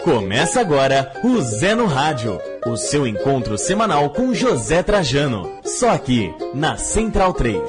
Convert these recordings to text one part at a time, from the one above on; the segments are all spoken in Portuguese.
Começa agora o Zé no Rádio, o seu encontro semanal com José Trajano, só aqui na Central 3.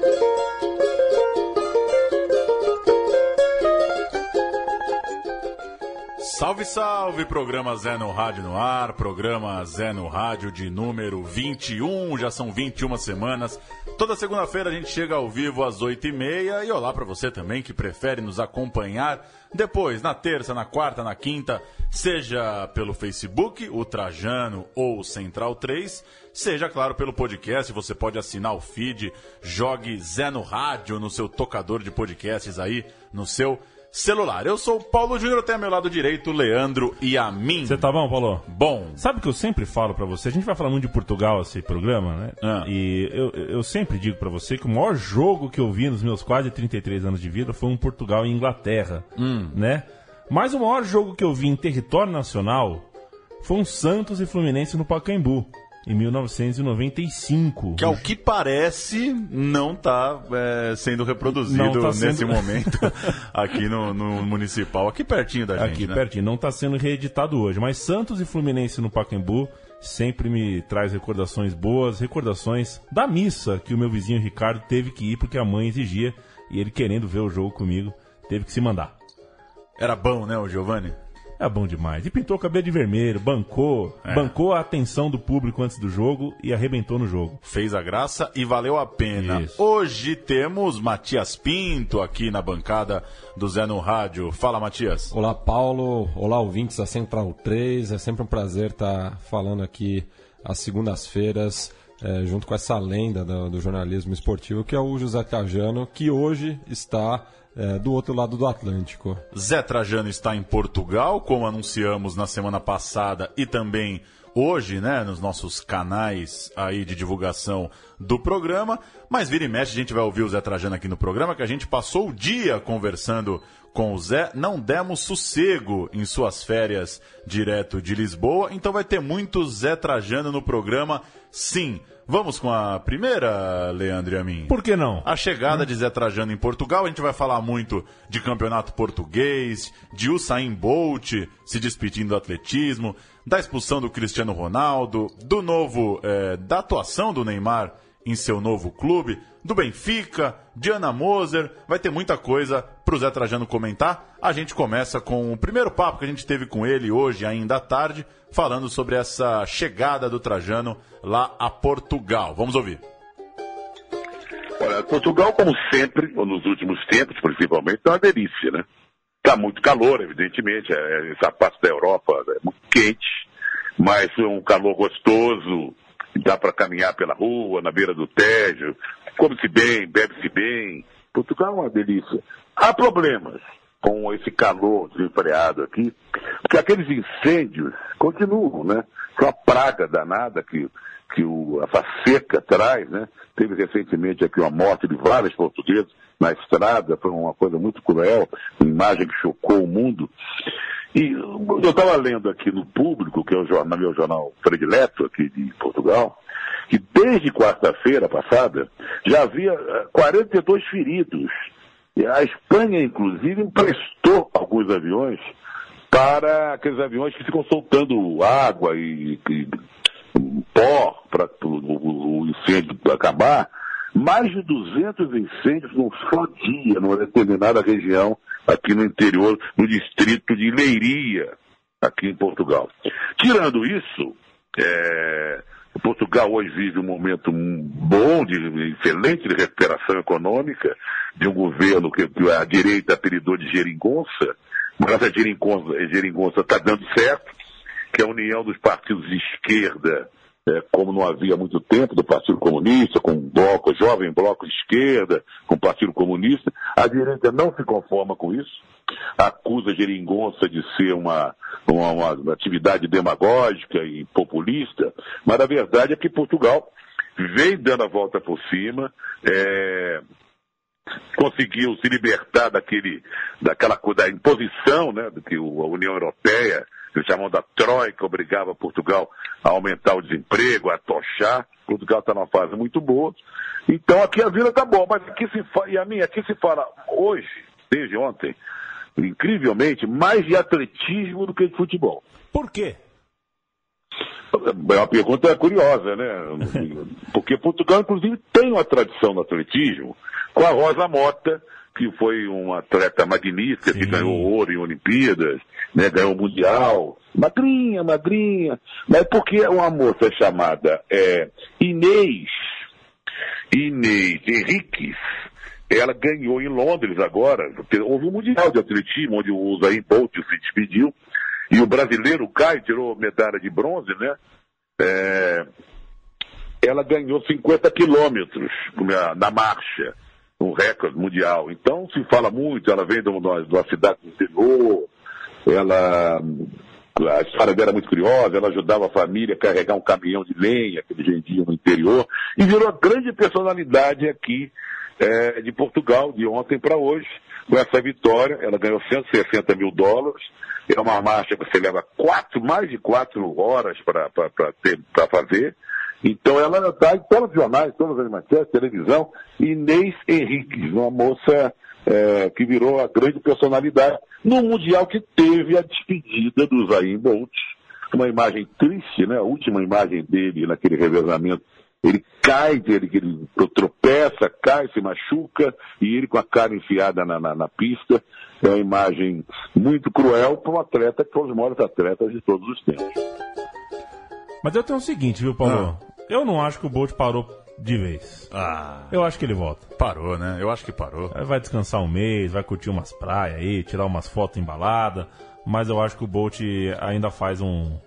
Salve, salve, programa Zé no Rádio no ar, programa Zé no Rádio de número 21, já são 21 semanas. Toda segunda-feira a gente chega ao vivo às 8h30 e olá para você também que prefere nos acompanhar depois, na terça, na quarta, na quinta, seja pelo Facebook, o Trajano ou o Central 3, seja, claro, pelo podcast. Você pode assinar o feed, jogue Zé no Rádio no seu tocador de podcasts aí, no seu celular. Eu sou o Paulo Júnior, tenho ao meu lado direito o Leandro e a mim. Você tá bom, Paulo? Bom. Sabe o que eu sempre falo pra você? A gente vai falar muito de Portugal esse programa, né? E eu sempre digo pra você que o maior jogo que eu vi nos meus quase 33 anos de vida foi um Portugal e Inglaterra, né? Mas o maior jogo que eu vi em território nacional foi um Santos e Fluminense no Pacaembu, em 1995. Que ao que parece não está sendo reproduzido nesse momento aqui no Municipal, aqui pertinho da gente. Aqui né? pertinho, não está sendo reeditado hoje. Mas Santos e Fluminense no Pacaembu sempre me traz recordações boas, recordações da missa que o meu vizinho Ricardo teve que ir porque a mãe exigia, e ele querendo ver o jogo comigo, teve que se mandar. Era bom, né, o Giovanni? É bom demais. E pintou o cabelo de vermelho, bancou a atenção do público antes do jogo e arrebentou no jogo. Fez a graça e valeu a pena. Isso. Hoje temos Matias Pinto aqui na bancada do Zé no Rádio. Fala, Matias. Olá, Paulo. Olá, ouvintes da Central 3. É sempre um prazer estar falando aqui às segundas-feiras, junto com essa lenda do jornalismo esportivo, que é o José Trajano, que hoje está do outro lado do Atlântico. Zé Trajano está em Portugal, como anunciamos na semana passada e também hoje, né, nos nossos canais aí de divulgação do programa. Mas vira e mexe, a gente vai ouvir o Zé Trajano aqui no programa, que a gente passou o dia conversando com o Zé, não demos sossego em suas férias direto de Lisboa, então vai ter muito Zé Trajano no programa, sim. Vamos com a primeira, Leandro e a mim? Por que não? A chegada de Zé Trajano em Portugal. A gente vai falar muito de campeonato português, de Usain Bolt se despedindo do atletismo, da expulsão do Cristiano Ronaldo, do novo, da atuação do Neymar em seu novo clube, do Benfica, de Ana Moser. Vai ter muita coisa para o Zé Trajano comentar. A gente começa com o primeiro papo que a gente teve com ele hoje, ainda à tarde, falando sobre essa chegada do Trajano lá a Portugal. Vamos ouvir. Olha, Portugal, como sempre, ou nos últimos tempos, principalmente, é uma delícia, né? Está muito calor, evidentemente, essa parte da Europa é muito quente, mas é um calor gostoso, dá para caminhar pela rua, na beira do Tejo, come-se bem, bebe-se bem. Portugal é uma delícia. Há problemas com esse calor desenfreado aqui, porque aqueles incêndios continuam, né? É uma praga danada que a seca traz, né? Teve recentemente aqui uma morte de vários portugueses na estrada, foi uma coisa muito cruel, uma imagem que chocou o mundo. E eu estava lendo aqui no Público, que é o jornal, meu jornal predileto aqui de Portugal, que desde quarta-feira passada já havia 42 feridos. E a Espanha, inclusive, emprestou alguns aviões para aqueles aviões que ficam soltando água e pó para o incêndio acabar. Mais de 200 incêndios num só dia, numa determinada região, aqui no interior, no distrito de Leiria, aqui em Portugal. Tirando isso, Portugal hoje vive um momento bom, excelente de recuperação econômica, de um governo que a direita apelidou de geringonça, mas essa geringonça está dando certo, que é a união dos partidos de esquerda, como não havia há muito tempo, do Partido Comunista, com o bloco, o jovem bloco de esquerda, com o Partido Comunista. A direita não se conforma com isso, acusa a geringonça de ser uma atividade demagógica e populista, mas a verdade é que Portugal vem dando a volta por cima, conseguiu se libertar daquela coisa da imposição, né, do que a União Europeia, eles chamam da Troika, obrigava Portugal a aumentar o desemprego, a tochar. Portugal está numa fase muito boa. Então aqui a vida está boa, mas aqui se fala hoje, desde ontem, incrivelmente, mais de atletismo do que de futebol. Por quê? É uma pergunta curiosa, né? Porque Portugal, inclusive, tem uma tradição no atletismo com a Rosa Mota, que foi uma atleta magnífica, que ganhou ouro em Olimpíadas, né? Ganhou o Mundial. Magrinha. Mas porque uma moça chamada Inês Henriques, ela ganhou em Londres agora. Houve um Mundial de Atletismo, onde o Usain Bolt se despediu. E o brasileiro, o Caio, tirou medalha de bronze, né? Ela ganhou 50 quilômetros na marcha, um recorde mundial. Então, se fala muito, ela vem de uma cidade do interior, a história dela é muito curiosa, ela ajudava a família a carregar um caminhão de lenha que eles vendiam no interior, e virou grande personalidade aqui de Portugal, de ontem para hoje. Com essa vitória, ela ganhou $160 mil. É uma marcha que você leva mais de 4 horas para fazer. Então ela está em todos os jornais, todas as manchetes, televisão. Inês Henriques, uma moça que virou a grande personalidade no Mundial, que teve a despedida do Usain Bolt. Uma imagem triste, né? A última imagem dele naquele revezamento. Ele cai, ele tropeça, cai, se machuca, e ele com a cara enfiada na pista. É uma imagem muito cruel para um atleta que foi um dos maiores atletas de todos os tempos. Mas eu tenho o seguinte, viu, Paulo? Eu não acho que o Bolt parou de vez. Eu acho que ele volta. Parou, né? Eu acho que parou. Vai descansar um mês, vai curtir umas praias aí, tirar umas fotos embaladas. Mas eu acho que o Bolt ainda faz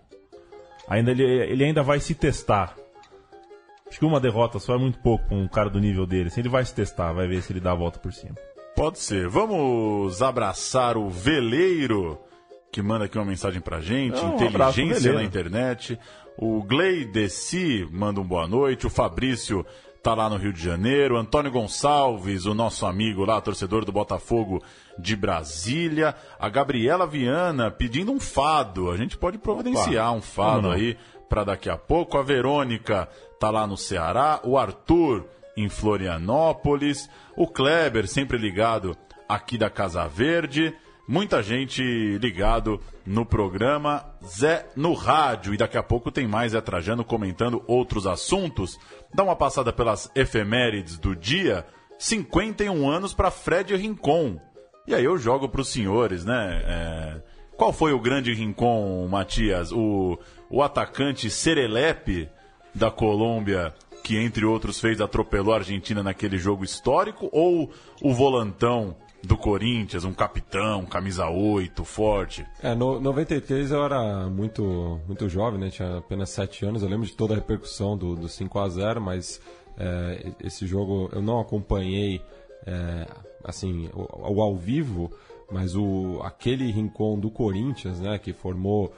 ele ainda vai se testar. Acho que uma derrota só é muito pouco para um cara do nível dele. Assim, ele vai se testar, vai ver se ele dá a volta por cima. Pode ser. Vamos abraçar o Veleiro, que manda aqui uma mensagem pra gente. Inteligência na internet. O Gleideci manda um boa noite. O Fabrício tá lá no Rio de Janeiro. Antônio Gonçalves, o nosso amigo lá, torcedor do Botafogo de Brasília. A Gabriela Viana pedindo um fado. A gente pode providenciar um fado aí para daqui a pouco. A Verônica tá lá no Ceará. O Arthur em Florianópolis. O Kleber sempre ligado aqui da Casa Verde. Muita gente ligado no programa Zé no Rádio. E daqui a pouco tem mais Zé Trajano comentando outros assuntos. Dá uma passada pelas efemérides do dia. 51 anos para Fred Rincon. E aí eu jogo para os senhores, né? Qual foi o grande Rincon, Matias? O atacante Serelepe da Colômbia, que entre outros atropelou a Argentina naquele jogo histórico? Ou o volantão do Corinthians, um capitão, camisa 8, forte? No 93 eu era muito, muito jovem, né? Tinha apenas 7 anos. Eu lembro de toda a repercussão do 5-0, mas esse jogo eu não acompanhei assim, o ao vivo, mas aquele Rincon do Corinthians, né, que formou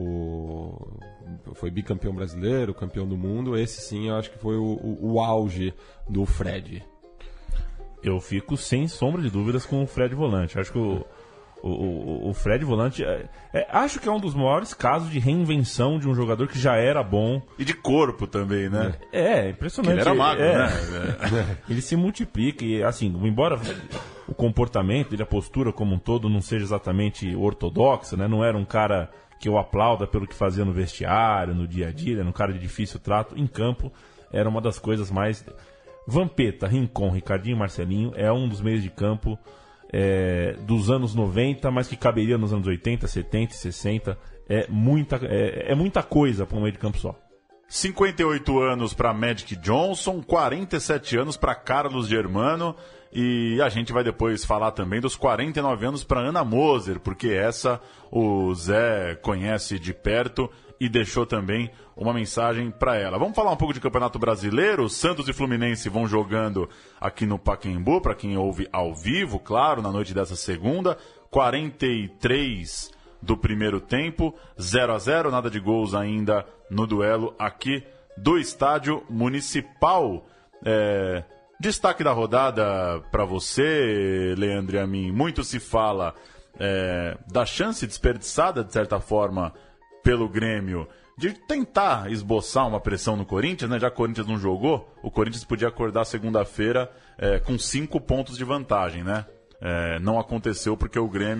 foi bicampeão brasileiro, campeão do mundo, esse sim eu acho que foi o auge do Fred. Eu fico sem sombra de dúvidas com o Fred Volante. Acho que o Fred Volante acho que é um dos maiores casos de reinvenção de um jogador que já era bom. E de corpo também, né? Impressionante. Ele era magro, né? Ele se multiplica e, assim, embora o comportamento dele, a postura como um todo não seja exatamente ortodoxa, né? Não era um cara que eu aplauda pelo que fazia no vestiário, no dia a dia, era um cara de difícil trato. Em campo, era uma das coisas mais... Vampeta, Rincon, Ricardinho e Marcelinho é um dos meios de campo dos anos 90, mas que caberia nos anos 80, 70 e 60. É muita coisa para um meio de campo só. 58 anos para Magic Johnson, 47 anos para Carlos Germano, e a gente vai depois falar também dos 49 anos para Ana Moser, porque essa o Zé conhece de perto e deixou também uma mensagem para ela. Vamos falar um pouco de Campeonato Brasileiro. Santos e Fluminense vão jogando aqui no Pacaembu, para quem ouve ao vivo, claro, na noite dessa segunda. 43 do primeiro tempo, 0-0, nada de gols ainda no duelo aqui do Estádio Municipal. Destaque da rodada para você, Leandro, e a mim. Muito se fala da chance desperdiçada, de certa forma, pelo Grêmio, de tentar esboçar uma pressão no Corinthians, né? Já que o Corinthians não jogou, o Corinthians podia acordar segunda-feira com 5 pontos de vantagem, né? Não aconteceu porque o Grêmio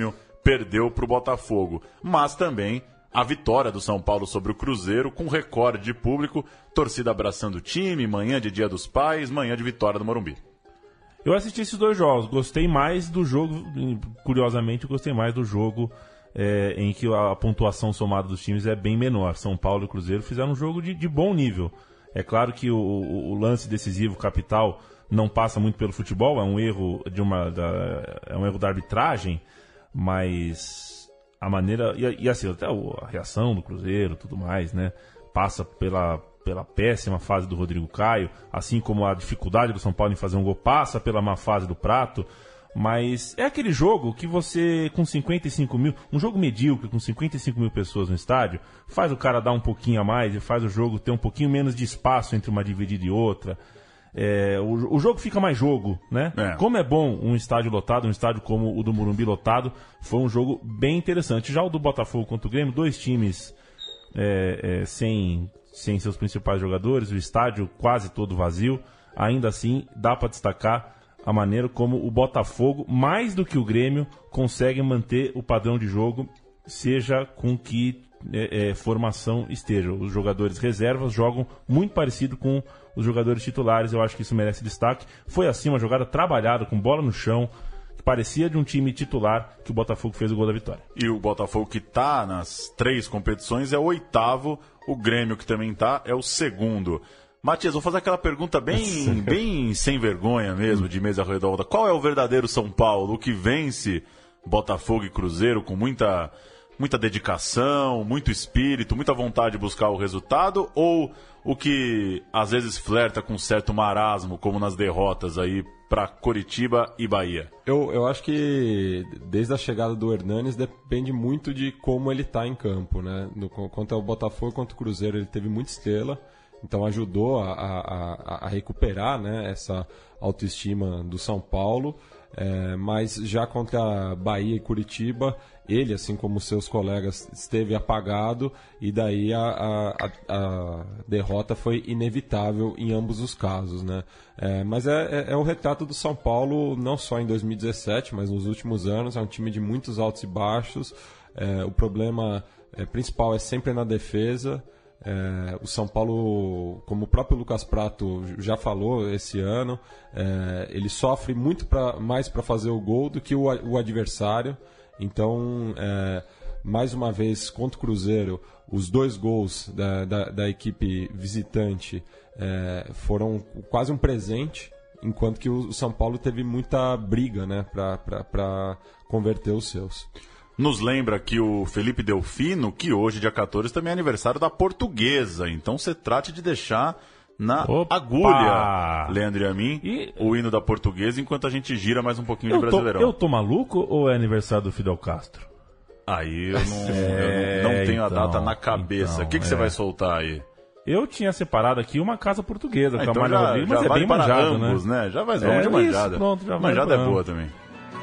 perdeu para o Botafogo, mas também a vitória do São Paulo sobre o Cruzeiro com recorde de público, torcida abraçando o time, manhã de Dia dos Pais, manhã de vitória do Morumbi. Eu assisti esses 2 jogos, gostei mais do jogo, curiosamente eu gostei mais do jogo em que a pontuação somada dos times é bem menor. São Paulo e Cruzeiro fizeram um jogo de bom nível. É claro que o lance decisivo capital não passa muito pelo futebol, é um erro da arbitragem, mas a maneira, e assim, até a reação do Cruzeiro, tudo mais, né? Passa pela péssima fase do Rodrigo Caio, assim como a dificuldade do São Paulo em fazer um gol, passa pela má fase do Prato, mas é aquele jogo que você, com 55 mil, um jogo medíocre, com 55 mil pessoas no estádio, faz o cara dar um pouquinho a mais e faz o jogo ter um pouquinho menos de espaço entre uma dividida e outra. O jogo fica mais jogo, né? Como é bom um estádio lotado, um estádio como o do Morumbi lotado, foi um jogo bem interessante. Já o do Botafogo contra o Grêmio, 2 times sem seus principais jogadores, o estádio quase todo vazio, ainda assim dá para destacar a maneira como o Botafogo, mais do que o Grêmio, consegue manter o padrão de jogo, seja com que formação esteja. Os jogadores reservas jogam muito parecido com os jogadores titulares, eu acho que isso merece destaque. Foi assim uma jogada trabalhada, com bola no chão, que parecia de um time titular, que o Botafogo fez o gol da vitória. E o Botafogo, que está nas 3 competições, é o 8º, o Grêmio, que também está, é o 2º. Matias, vou fazer aquela pergunta bem sem vergonha mesmo, de mesa redonda. Qual é o verdadeiro São Paulo, o que vence Botafogo e Cruzeiro com muita dedicação, muito espírito, muita vontade de buscar o resultado, ou o que às vezes flerta com certo marasmo, como nas derrotas aí para Coritiba e Bahia? Eu acho que desde a chegada do Hernanes depende muito de como ele está em campo, né? Quanto ao Botafogo, quanto ao Cruzeiro, ele teve muita estrela, então ajudou a recuperar, né, essa autoestima do São Paulo. Mas já contra Bahia e Curitiba, ele, assim como seus colegas, esteve apagado, e daí a derrota foi inevitável em ambos os casos, né? Mas é o retrato do São Paulo, não só em 2017, mas nos últimos anos. É um time de muitos altos e baixos. O problema principal é sempre na defesa. O São Paulo, como o próprio Lucas Prato já falou esse ano, ele sofre muito mais para fazer o gol do que o adversário. Então, mais uma vez, contra o Cruzeiro, os 2 gols da equipe visitante foram quase um presente, enquanto que o São Paulo teve muita briga, né, para converter os seus. Nos lembra que o Felipe Delfino, que hoje, dia 14, também é aniversário da Portuguesa. Então você trate de deixar na agulha, Leandro e a mim, o hino da Portuguesa, enquanto a gente gira mais um pouquinho de Brasileirão. Eu tô maluco ou é aniversário do Fidel Castro? Aí eu não tenho a data na cabeça. O que você vai soltar aí? Eu tinha separado aqui uma casa portuguesa com a Amália Rodrigues, mas já é bem manjado, ambos, né? Já vai de manjada. Pronto, já manjada é boa também.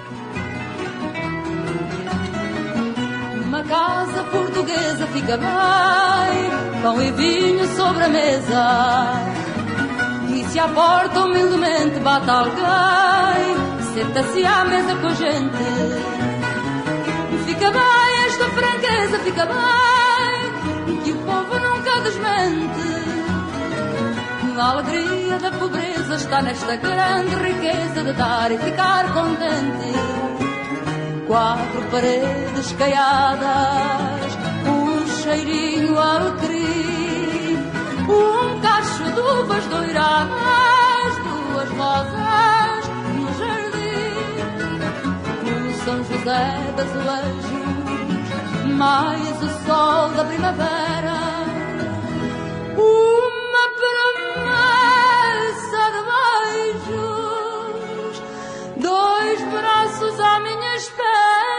Uma casa portuguesa fica bem, pão e vinho sobre a mesa. E se à porta humildemente bate alguém, senta-se à mesa com a gente. Fica bem esta franqueza, fica bem, que o povo nunca desmente. A alegria da pobreza está nesta grande riqueza de dar e ficar contente. 4 paredes caiadas, um cheirinho alecrim, um cacho de uvas doiradas, 2 rosas no jardim, o São José das azulejos, mais o sol da primavera, uma promessa de beijos, 2 braços à minha espera.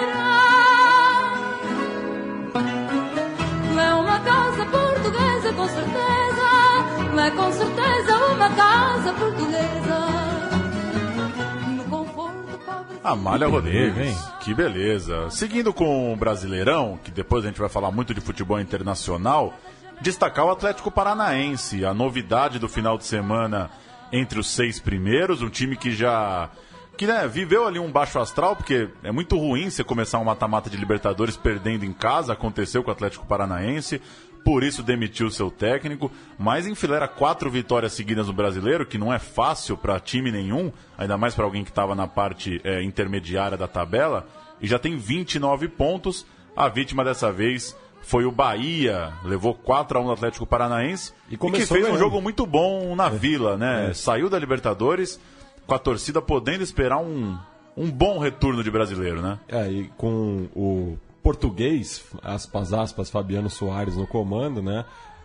É uma casa portuguesa, com certeza. É com certeza uma casa portuguesa. No conforto pobre. Amália Rodrigues, que beleza. Seguindo com o Brasileirão, que depois a gente vai falar muito de futebol internacional, destacar o Atlético Paranaense, a novidade do final de semana entre os 6 primeiros, um time que já que, né, viveu ali um baixo astral, porque é muito ruim você começar um mata-mata de Libertadores perdendo em casa, aconteceu com o Atlético Paranaense, por isso demitiu seu técnico, mas enfileira 4 vitórias seguidas no Brasileiro, que não é fácil para time nenhum, ainda mais para alguém que estava na parte intermediária da tabela, e já tem 29 pontos. A vítima dessa vez foi o Bahia, levou 4-1 no Atlético Paranaense e que fez um jogo muito bom na Vila, né? Saiu da Libertadores com a torcida podendo esperar um bom retorno de Brasileiro, né? E com o português, aspas, Fabiano Soares no comando, né?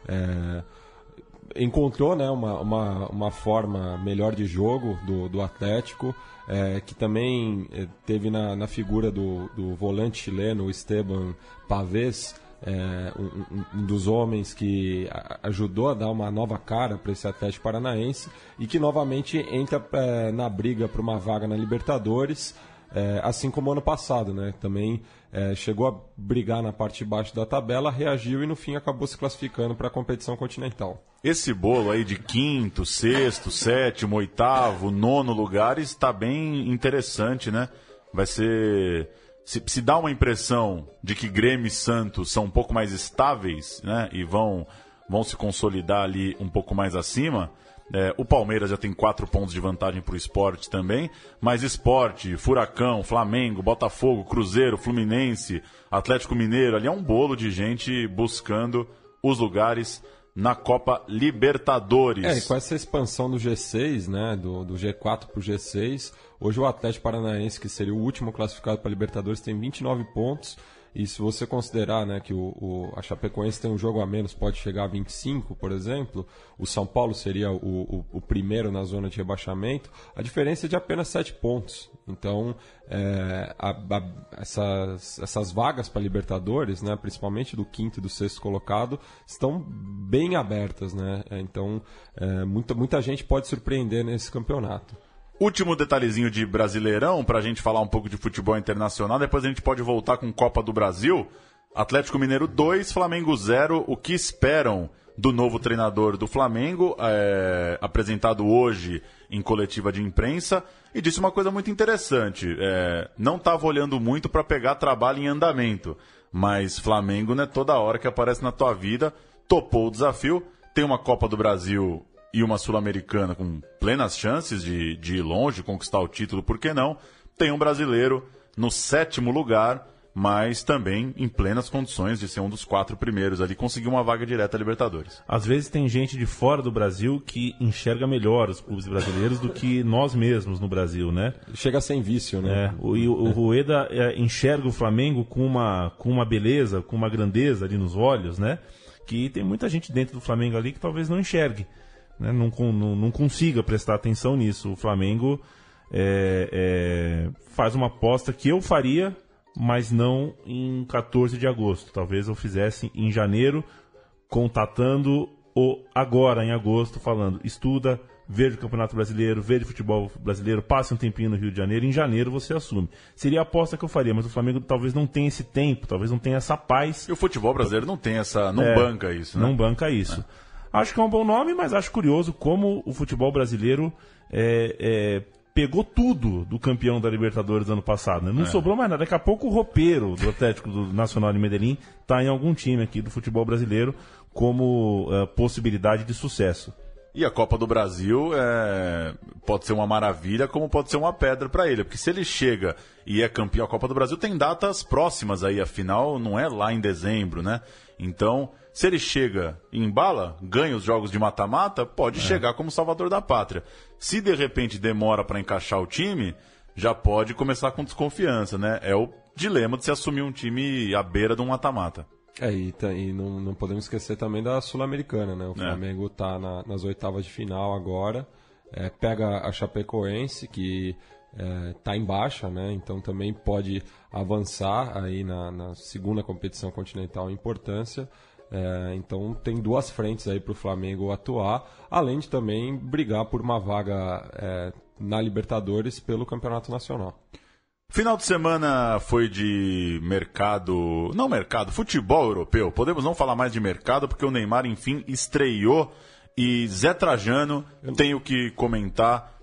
Encontrou, né, uma forma melhor de jogo do Atlético, que também teve na figura do volante chileno, o Esteban Pavés, um dos homens que ajudou a dar uma nova cara para esse Atlético Paranaense e que novamente entra na briga por uma vaga na Libertadores, assim como ano passado, né? Também chegou a brigar na parte de baixo da tabela, reagiu e no fim acabou se classificando para a competição continental. Esse bolo aí de 5º, 6º, 7º, 8º, 9º lugares está bem interessante, né? Vai ser... Se dá uma impressão de que Grêmio e Santos são um pouco mais estáveis, né? E vão se consolidar ali um pouco mais acima... o Palmeiras já tem 4 pontos de vantagem para o Sport também, mas Sport, Furacão, Flamengo, Botafogo, Cruzeiro, Fluminense, Atlético Mineiro, ali é um bolo de gente buscando os lugares na Copa Libertadores. Com essa expansão do G6, né, do G4 para o G6, hoje o Atlético Paranaense, que seria o último classificado para a Libertadores, tem 29 pontos. E se você considerar, né, que a Chapecoense tem um jogo a menos, pode chegar a 25, por exemplo, o São Paulo seria o primeiro na zona de rebaixamento, a diferença é de apenas 7 pontos. Então, essas vagas para Libertadores, né, principalmente do 5º e do 6º colocado, estão bem abertas, né? Então, muita gente pode surpreender nesse campeonato. Último detalhezinho de Brasileirão, para a gente falar um pouco de futebol internacional, depois a gente pode voltar com Copa do Brasil. Atlético Mineiro 2, Flamengo 0. O que esperam do novo treinador do Flamengo, apresentado hoje em coletiva de imprensa, e disse uma coisa muito interessante. Não estava olhando muito para pegar trabalho em andamento, mas Flamengo não é toda hora que aparece na tua vida, topou o desafio, tem uma Copa do Brasil e uma Sul-Americana com plenas chances de ir longe, conquistar o título, por que não? Tem um brasileiro no 7º lugar, mas também em plenas condições de ser um dos 4 primeiros ali, conseguir uma vaga direta à Libertadores. Às vezes tem gente de fora do Brasil que enxerga melhor os clubes brasileiros do que nós mesmos no Brasil, né? Chega sem vício, né? O Rueda enxerga o Flamengo com uma beleza, com uma grandeza ali nos olhos, né? Que tem muita gente dentro do Flamengo ali que talvez não enxergue. Né, não consiga prestar atenção nisso. O Flamengo faz uma aposta que eu faria, mas não em 14 de agosto. Talvez eu fizesse em janeiro, contatando agora em agosto, falando: estuda, veja o Campeonato Brasileiro, veja o futebol brasileiro, passe um tempinho no Rio de Janeiro, em janeiro você assume. Seria a aposta que eu faria, mas o Flamengo talvez não tenha esse tempo, talvez não tenha essa paz. E o futebol brasileiro não tem essa, não banca isso, né? Não banca isso. Acho que é um bom nome, mas acho curioso como o futebol brasileiro pegou tudo do campeão da Libertadores do ano passado. Né? Não sobrou mais nada. Daqui a pouco o roupeiro do Atlético do Nacional de Medellín está em algum time aqui do futebol brasileiro como possibilidade de sucesso. E a Copa do Brasil pode ser uma maravilha, como pode ser uma pedra para ele. Porque se ele chega e é campeão, a Copa do Brasil tem datas próximas aí, afinal não é lá em dezembro, né? Então, se ele chega e embala, ganha os jogos de mata-mata, pode chegar como salvador da pátria. Se de repente demora para encaixar o time, já pode começar com desconfiança, né? É o dilema de se assumir um time à beira de um mata-mata. E não podemos esquecer também da Sul-Americana, né? O Flamengo está nas oitavas de final agora, pega a Chapecoense, que está em baixa, né? Então também pode avançar aí na segunda competição continental em importância. Então tem 2 frentes aí para o Flamengo atuar, além de também brigar por uma vaga na Libertadores pelo Campeonato Nacional. Final de semana foi de futebol europeu. Podemos não falar mais de mercado, porque o Neymar, enfim, estreou. E Zé Trajano, tenho que comentar,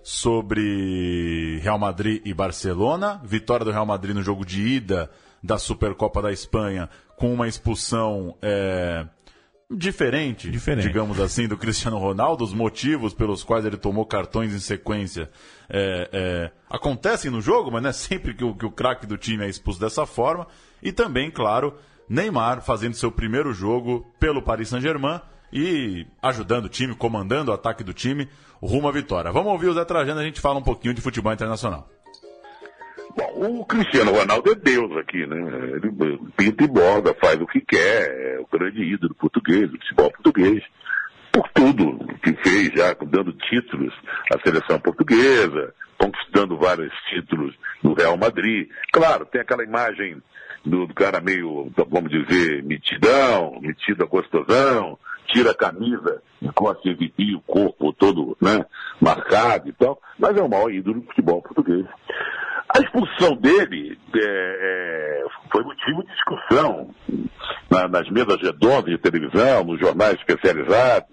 sobre Real Madrid e Barcelona, vitória do Real Madrid no jogo de ida da Supercopa da Espanha, com uma expulsão diferente, digamos assim, do Cristiano Ronaldo. Os motivos pelos quais ele tomou cartões em sequência acontecem no jogo, mas não é sempre que o craque do time é expulso dessa forma. E também, claro, Neymar fazendo seu primeiro jogo pelo Paris Saint-Germain e ajudando o time, comandando o ataque do time rumo à vitória. Vamos ouvir o Zé Trajano, a gente fala um pouquinho de futebol internacional. Bom, o Cristiano Ronaldo é Deus aqui, né? Ele pinta e borda, faz o que quer, é o grande ídolo português, do futebol português, por tudo que fez já, dando títulos à seleção portuguesa, conquistando vários títulos no Real Madrid. Claro, tem aquela imagem do cara meio, vamos dizer, metidão, metida gostosão, tira a camisa, encosta e o corpo todo, né, marcado e tal, mas é o maior ídolo do futebol português. A expulsão dele foi motivo de discussão nas mesas redondas de televisão, nos jornais especializados,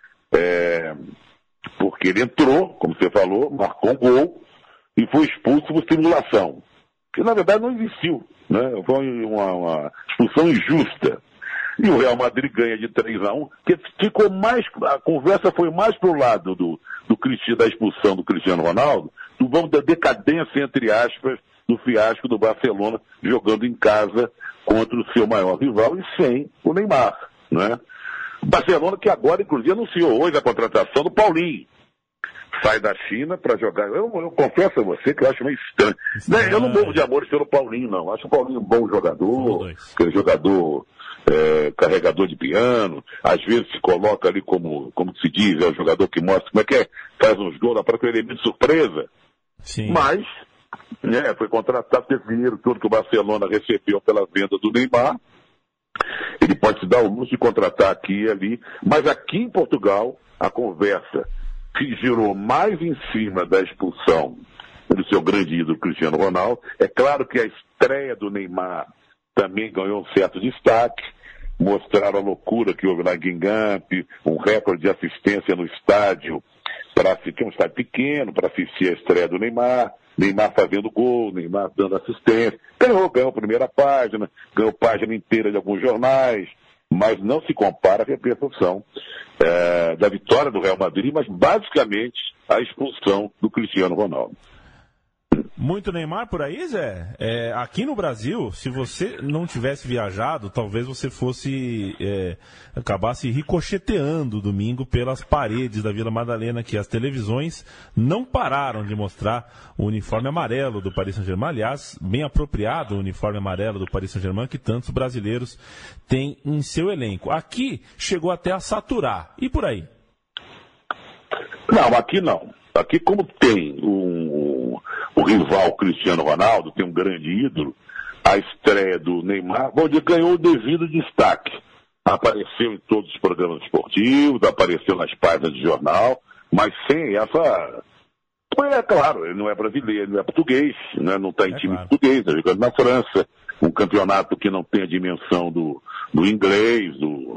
porque ele entrou, como você falou, marcou um gol e foi expulso por simulação, que na verdade não existiu, né? Foi uma expulsão injusta. E o Real Madrid ganha de 3-1, que ficou mais, a conversa foi mais pro lado da expulsão do Cristiano Ronaldo, da decadência, entre aspas, do fiasco do Barcelona, jogando em casa contra o seu maior rival e sem o Neymar, né? O Barcelona que agora, inclusive, anunciou hoje a contratação do Paulinho. Sai da China para jogar. Eu confesso a você que eu acho meio estranho. Eu não morro de amor pelo Paulinho, não. Acho o Paulinho um bom jogador, aquele jogador carregador de piano, às vezes se coloca ali como se diz, é o jogador que mostra como é que é, faz uns gols na própria elemento de surpresa. Sim. Mas, foi contratado, teve dinheiro todo que o Barcelona recebeu pela venda do Neymar. Ele pode se dar o luxo de contratar aqui e ali, mas aqui em Portugal, a conversa que girou mais em cima da expulsão do seu grande ídolo Cristiano Ronaldo. É claro que a estreia do Neymar também ganhou um certo destaque, mostraram a loucura que houve na Guingamp, um recorde de assistência no estádio, que é um estádio pequeno, para assistir a estreia do Neymar fazendo gol, Neymar dando assistência, ganhou a primeira página, ganhou página inteira de alguns jornais, mas não se compara a repercussão da vitória do Real Madrid, mas basicamente a expulsão do Cristiano Ronaldo. Muito Neymar por aí, Zé? Aqui no Brasil, se você não tivesse viajado, talvez você acabasse ricocheteando domingo pelas paredes da Vila Madalena, que as televisões não pararam de mostrar o uniforme amarelo do Paris Saint-Germain. Aliás, bem apropriado o uniforme amarelo do Paris Saint-Germain, que tantos brasileiros têm em seu elenco. Aqui chegou até a saturar. E por aí? Não, aqui não. Aqui, como tem o rival Cristiano Ronaldo, tem um grande ídolo, a estreia do Neymar, ganhou o devido destaque. Apareceu em todos os programas esportivos, apareceu nas páginas de jornal, mas sem essa... É claro, ele não é brasileiro, ele não é português, né? Não está em time português, está jogando na França, um campeonato que não tem a dimensão do inglês,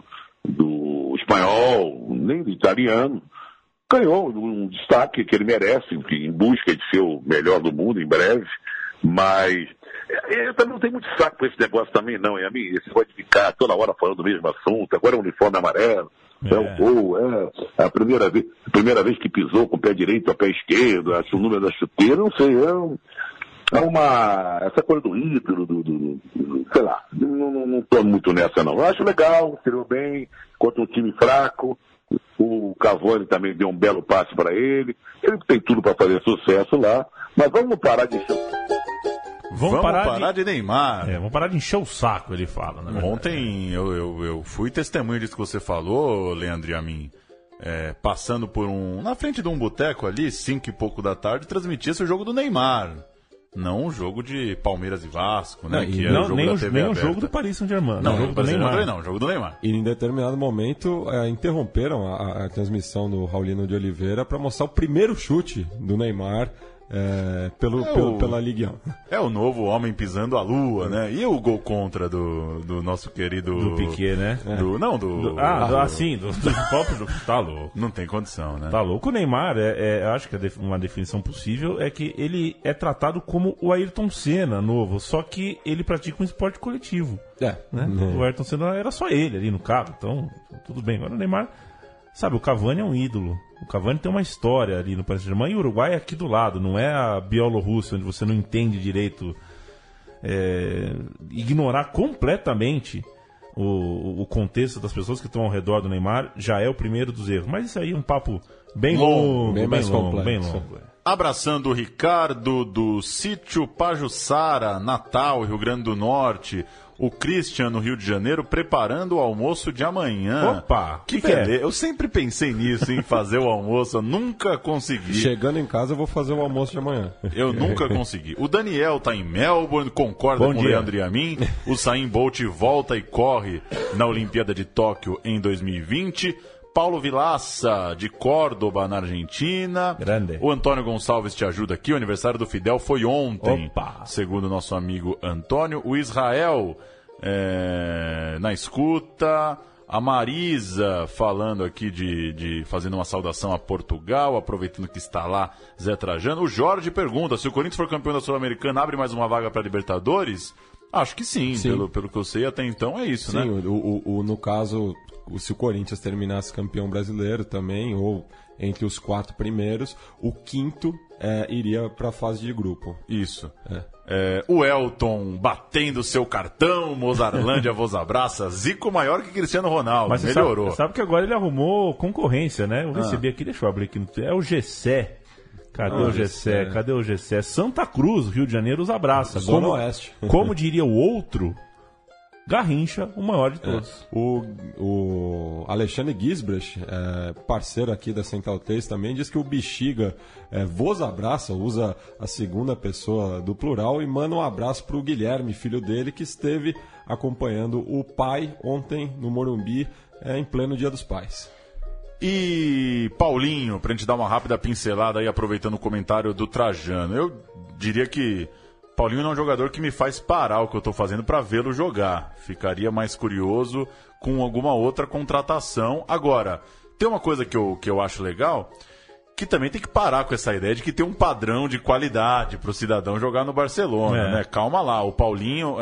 do espanhol, nem do italiano. Ganhou um destaque que ele merece, em busca de ser o melhor do mundo em breve, mas eu também não tenho muito saco com esse negócio também, não. E a mim, esse negócio de ficar toda hora falando do mesmo assunto, agora é o uniforme amarelo, é o gol, a primeira vez que pisou com o pé direito ou o pé esquerdo, acho o número da chuteira, não sei, essa coisa do ídolo, sei lá, não estou muito nessa não. Eu acho legal, tirou bem, contra um time fraco. O Cavani também deu um belo passe para ele. Ele tem tudo para fazer sucesso lá. Mas vamos parar de encher. Vamos parar de Neymar. Vamos parar de encher o saco, ele fala. Né? Ontem eu fui testemunha disso que você falou, Leandro e a mim. Passando por na frente de um boteco ali, 5 e pouco da tarde, transmitia-se o jogo do Neymar. Não o jogo de Palmeiras e Vasco, né? Que era o jogo da TV nem aberta. O jogo do Paris Saint-Germain. Não, o jogo do Neymar. Não, o jogo do Neymar. E em determinado momento interromperam a transmissão do Raulino de Oliveira para mostrar o primeiro chute do Neymar pela Ligue 1. É o novo homem pisando a lua, né? E o gol contra do nosso querido... Do Piquet, né? Do próprio... Tá louco. Não tem condição, né? Tá louco. O Neymar, acho que uma definição possível é que ele é tratado como o Ayrton Senna novo, só que ele pratica um esporte coletivo. Né? O Ayrton Senna era só ele ali no carro, então tudo bem. Agora o Neymar... Sabe, o Cavani é um ídolo. O Cavani tem uma história ali no Paris Saint-Germain e o Uruguai é aqui do lado, não é a Bielorrússia, onde você não entende direito. Ignorar completamente o contexto das pessoas que estão ao redor do Neymar já é o primeiro dos erros. Mas isso aí é um papo bem longo, bem longo. Abraçando o Ricardo do Sítio Pajuçara, Natal, Rio Grande do Norte. O Christian, no Rio de Janeiro, preparando o almoço de amanhã. Opa! Que é? Eu sempre pensei nisso, em fazer o almoço, eu nunca consegui. Chegando em casa, eu vou fazer o almoço de amanhã. Eu nunca consegui. O Daniel tá em Melbourne, concorda com o Leandro e a mim. O Usain Bolt volta e corre na Olimpíada de Tóquio em 2020. Paulo Vilaça, de Córdoba, na Argentina. Grande. O Antônio Gonçalves te ajuda aqui. O aniversário do Fidel foi ontem, Opa. Segundo o nosso amigo Antônio. O Israel, na escuta. A Marisa falando aqui fazendo uma saudação a Portugal, aproveitando que está lá Zé Trajano. O Jorge pergunta, se o Corinthians for campeão da Sul-Americana, abre mais uma vaga para Libertadores? Acho que sim. Pelo que eu sei até então é isso, né? Sim, no caso, se o Corinthians terminasse campeão brasileiro também, ou entre os 4 primeiros, o quinto iria para a fase de grupo. Isso. O Elton batendo seu cartão, Mozarlândia, vos abraça, Zico maior que Cristiano Ronaldo. Mas melhorou. Sabe que agora ele arrumou concorrência, né? Eu recebi aqui, deixa eu abrir aqui. É o Gessé. Cadê o Gessé? Cadê o Gessé? Santa Cruz, Rio de Janeiro, os abraça. Zona Oeste. Como diria o outro, Garrincha, o maior de todos. O Alexandre Gisbrecht, parceiro aqui da Central 3, também diz que o Bexiga vos abraça, usa a segunda pessoa do plural, e manda um abraço para o Guilherme, filho dele, que esteve acompanhando o pai ontem no Morumbi, em pleno Dia dos Pais. E Paulinho, pra gente dar uma rápida pincelada aí, aproveitando o comentário do Trajano. Eu diria que Paulinho não é um jogador que me faz parar o que eu tô fazendo pra vê-lo jogar. Ficaria mais curioso com alguma outra contratação. Agora, tem uma coisa que eu acho legal, que também tem que parar com essa ideia de que tem um padrão de qualidade pro cidadão jogar no Barcelona, né? Calma lá, o Paulinho...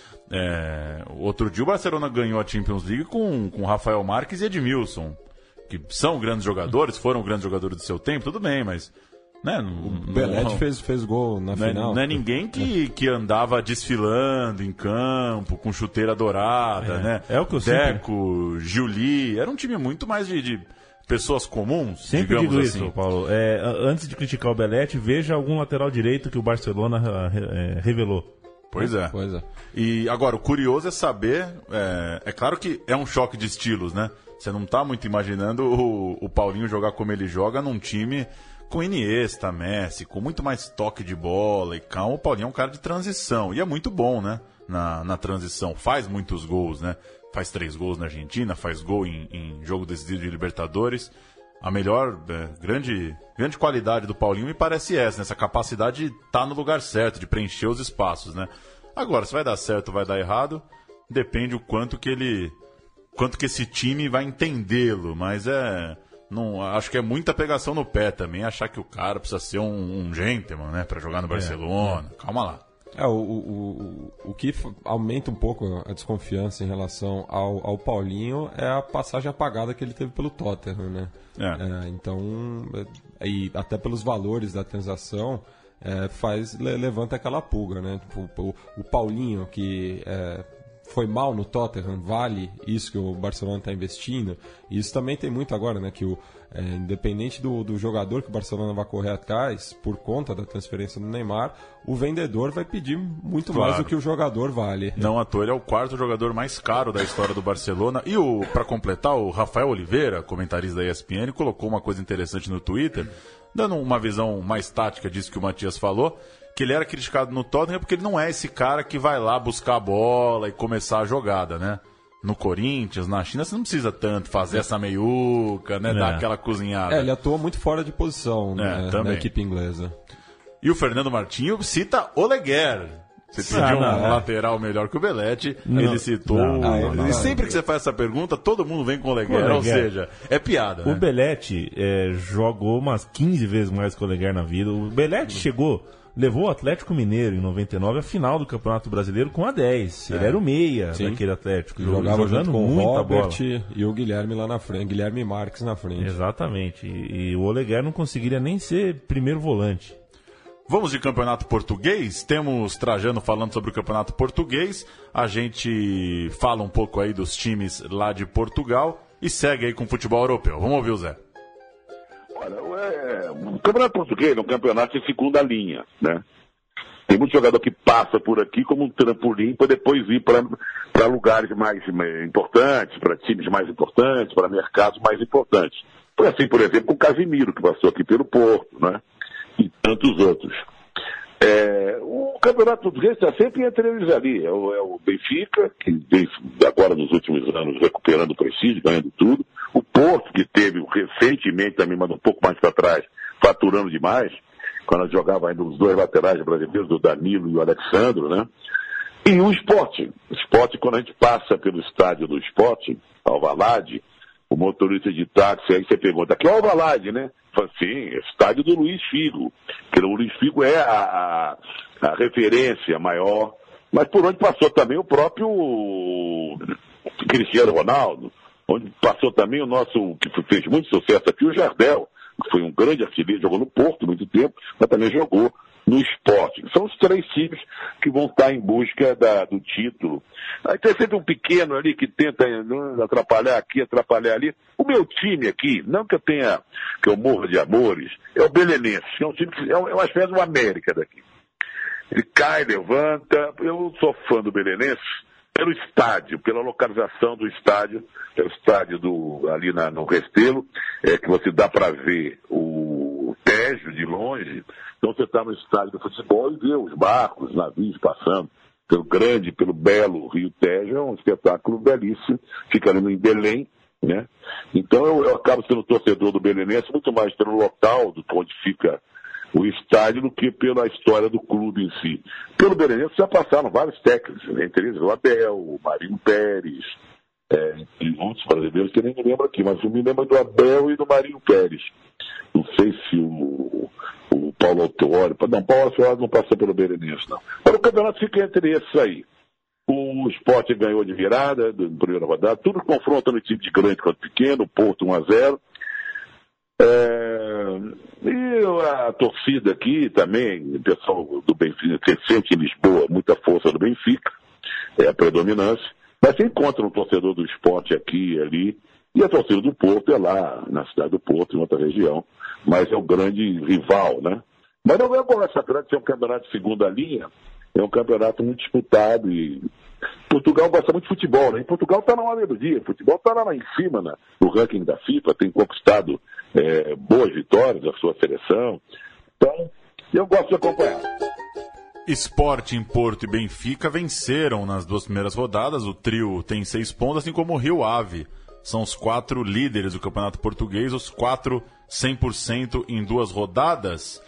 outro dia o Barcelona ganhou a Champions League com Rafael Marques e Edmilson, que são grandes jogadores, foram grandes jogadores do seu tempo, tudo bem, mas... Né, o Belete fez gol na final. Não é ninguém que andava desfilando em campo, com chuteira dourada, né? É o que eu Deco, Juli, era um time muito mais de pessoas comuns, sempre digamos digo assim. Isso, Paulo. Antes de criticar o Belete, veja algum lateral direito que o Barcelona revelou. Pois é. E agora, o curioso é saber... É claro que é um choque de estilos, né? Você não tá muito imaginando o Paulinho jogar como ele joga num time com Iniesta, Messi, com muito mais toque de bola e calma. O Paulinho é um cara de transição. E é muito bom, né? Na transição. Faz muitos gols, né? Faz 3 gols na Argentina, faz gol em jogo decisivo de Libertadores. A melhor, grande qualidade do Paulinho me parece essa capacidade de estar no lugar certo, de preencher os espaços, né? Agora, se vai dar certo ou vai dar errado, depende o quanto que esse time vai entendê-lo, mas não, acho que é muita pegação no pé também, achar que o cara precisa ser um gentleman, né, para jogar no Barcelona. Calma lá. O que aumenta um pouco a desconfiança em relação ao Paulinho é a passagem apagada que ele teve pelo Tottenham, né? Então, e até pelos valores da transação, levanta aquela pulga, né? O Paulinho, que foi mal no Tottenham, vale isso que o Barcelona está investindo. E isso também tem muito agora, né? Que independente do jogador que o Barcelona vai correr atrás, por conta da transferência do Neymar, o vendedor vai pedir muito mais do que o jogador vale. Não à toa, ele é o 4º jogador mais caro da história do Barcelona. E para completar, o Rafael Oliveira, comentarista da ESPN, colocou uma coisa interessante no Twitter, dando uma visão mais tática disso que o Matias falou, que ele era criticado no Tottenham porque ele não é esse cara que vai lá buscar a bola e começar a jogada, né? No Corinthians, na China, você não precisa tanto fazer essa meiuca, né? Dar aquela cozinhada. Ele atua muito fora de posição na equipe inglesa. E o Fernando Martinho cita Oleguer. Você pediu um lateral melhor que o Belletti, ele citou... E sempre que você faz essa pergunta, todo mundo vem com o Oleguer, ou seja, é piada. O Belletti jogou umas 15 vezes mais que o Oleguer na vida. O Belletti levou o Atlético Mineiro em 99 à final do Campeonato Brasileiro com a 10. Ele era o meia daquele Atlético. Jogava jogando com muita o Robert bola. E o Guilherme lá na frente, Guilherme Marques na frente. Exatamente. E o Oleguer não conseguiria nem ser primeiro volante. Vamos de campeonato português? Temos Trajano falando sobre o campeonato português. A gente fala um pouco aí dos times lá de Portugal e segue aí com o futebol europeu. Vamos ouvir o Zé. Olha, o campeonato português é um campeonato de segunda linha, né? Tem muito jogador que passa por aqui como um trampolim para depois ir para lugares mais importantes, para times mais importantes, para mercados mais importantes. Foi assim, por exemplo, com o Casimiro, que passou aqui pelo Porto, né? E tantos outros. O campeonato português está sempre entre eles ali. É o Benfica, que vem agora nos últimos anos recuperando o prestígio, ganhando tudo. O Porto, que teve recentemente também, mas um pouco mais para trás, faturando demais, quando jogava ainda os dois laterais brasileiros, o Danilo e o Alexandro, né? E o Sport. O Sport, quando a gente passa pelo estádio do Sport, Alvalade, o motorista de táxi, aí você pergunta, aqui é o Alvalade, né? Fala assim, estádio do Luiz Figo. Porque o Luiz Figo é a referência maior, mas por onde passou também o próprio Cristiano Ronaldo, onde passou também o nosso, que fez muito sucesso aqui, o Jardel, que foi um grande artilheiro, jogou no Porto muito tempo, mas também jogou no Sport. São os três times que vão estar em busca do título. Aí tem sempre um pequeno ali que tenta atrapalhar aqui, atrapalhar ali. O meu time aqui, não que eu morra de amores, é o Belenenses, que é um time que é uma espécie do América daqui. Ele cai, levanta. Eu sou fã do Belenenses pelo estádio, pela localização do estádio, é o estádio ali no Restelo, que você dá para ver o Tejo de longe. Então você está no estádio do futebol e vê os barcos, os navios passando pelo belo Rio Tejo. É um espetáculo belíssimo, fica ali em Belém, né? Então eu acabo sendo torcedor do Belenenses muito mais pelo local onde fica o estádio do que pela história do clube em si. Pelo Belenenses já passaram vários técnicos, entre eles o Abel, o Marinho Pérez, e outros brasileiros que eu nem me lembro aqui, mas eu me lembro do Abel e do Marinho Pérez. Não sei se o Paulo Autuori, não, Paulo Autuori não passou pelo Belenenses, não. Mas o campeonato fica entre esses aí. O Sport ganhou de virada na primeira rodada, tudo confrontando time de grande contra pequeno, o Porto 1-0. E a torcida aqui também, o pessoal do Benfica, que sente em Lisboa muita força do Benfica, é a predominância, mas você encontra um torcedor do Sport aqui e ali, e a torcida do Porto é lá, na cidade do Porto, em outra região, mas é o grande rival, né? Mas não é bom essa grande ser um campeonato de segunda linha, é um campeonato muito disputado e Portugal gosta muito de futebol, né? E Portugal está na hora do dia, futebol está lá em cima no ranking da FIFA, tem conquistado boas vitórias da sua seleção, então eu gosto de acompanhar. Sporting, Porto e Benfica venceram nas duas primeiras rodadas, o trio tem 6 pontos, assim como o Rio Ave. São os 4 líderes do Campeonato Português, os 4 100% em 2 rodadas.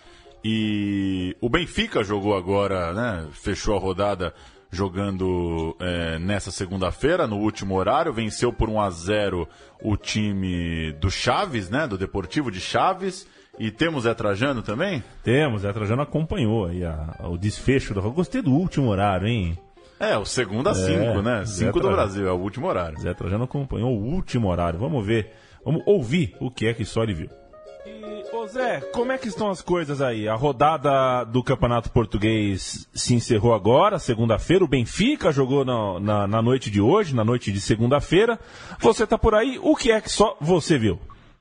E o Benfica jogou agora, né? Fechou a rodada jogando nessa segunda-feira, no último horário, venceu por 1-0 o time do Chaves, né? Do Deportivo de Chaves. E temos Zé Trajano também? Temos, Zé Trajano acompanhou aí o desfecho do... Gostei do último horário, hein? O segundo a 5, né? 5 do Brasil, é o último horário. Zé Trajano acompanhou o último horário. Vamos ver, vamos ouvir o que é que só ele viu. Ô Zé, como é que estão as coisas aí? A rodada do Campeonato Português se encerrou agora, segunda-feira. O Benfica jogou na noite de hoje, na noite de segunda-feira. Você tá por aí, o que é que só você viu?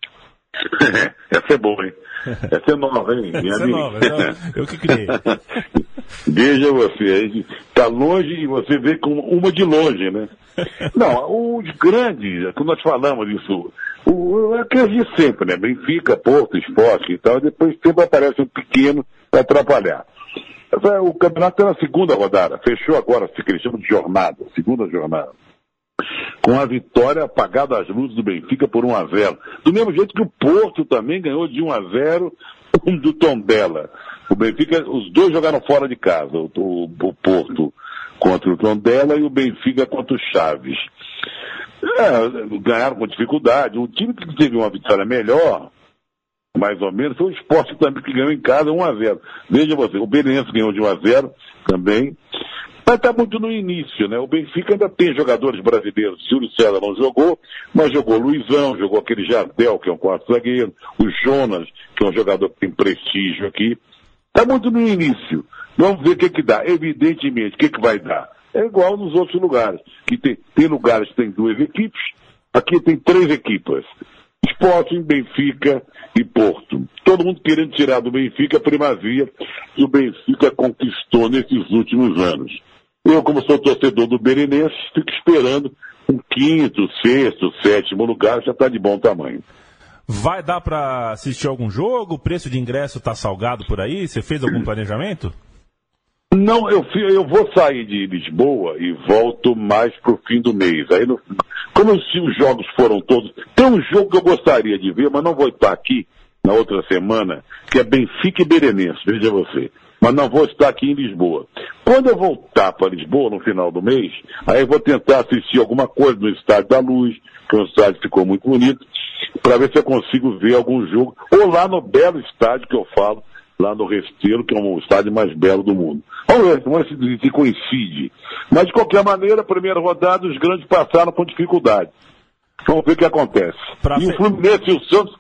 Essa é boa, hein? Essa é nova, hein? Essa é nova, eu que criei. Veja você, está longe e você vê com uma de longe, né? Não, os grandes, quando nós falamos disso, é aqueles de sempre, né? Benfica, Porto, Sport e tal, e depois sempre aparece um pequeno para atrapalhar. O campeonato está na segunda rodada, fechou agora, que eles chamam de jornada, segunda jornada. Com a vitória apagada às luzes do Benfica por 1-0. Do mesmo jeito que o Porto também ganhou de 1-0 do Tondela. O Benfica, os dois jogaram fora de casa, o Porto contra o Tondela e o Benfica contra o Chaves. Ganharam com dificuldade. O time que teve uma vitória melhor, mais ou menos, foi o Sport também, que ganhou em casa 1-0. Veja você, o Belenenses ganhou de 1-0 também. Mas está muito no início, né? O Benfica ainda tem jogadores brasileiros. Júlio César não jogou, mas jogou Luizão, jogou aquele Jardel, que é um quarto zagueiro, o Jonas, que é um jogador que tem prestígio aqui. Está muito no início. Vamos ver o que dá. Evidentemente, o que vai dar? É igual nos outros lugares. Que tem lugares que tem 2 equipes, aqui tem 3 equipes. Sporting, Benfica e Porto. Todo mundo querendo tirar do Benfica a primazia que o Benfica conquistou nesses últimos anos. Eu, como sou torcedor do Belenenses, fico esperando um 5º, 6º, 7º lugar, já está de bom tamanho. Vai dar para assistir algum jogo? O preço de ingresso está salgado por aí? Você fez algum planejamento? Não, eu vou sair de Lisboa e volto mais para o fim do mês. Aí, como os jogos foram todos... Tem um jogo que eu gostaria de ver, mas não vou estar aqui na outra semana, que é Benfica e Belenenses, veja você. Mas não vou estar aqui em Lisboa. Quando eu voltar para Lisboa, no final do mês, aí eu vou tentar assistir alguma coisa no Estádio da Luz, que é um estádio que ficou muito bonito, para ver se eu consigo ver algum jogo, ou lá no belo estádio que eu falo, lá no Resteiro, que é um estádio mais belo do mundo. Vamos ver se coincide. Mas, de qualquer maneira, a primeira rodada, os grandes passaram com dificuldade. Vamos ver o que acontece. E o Fluminense e o Santos,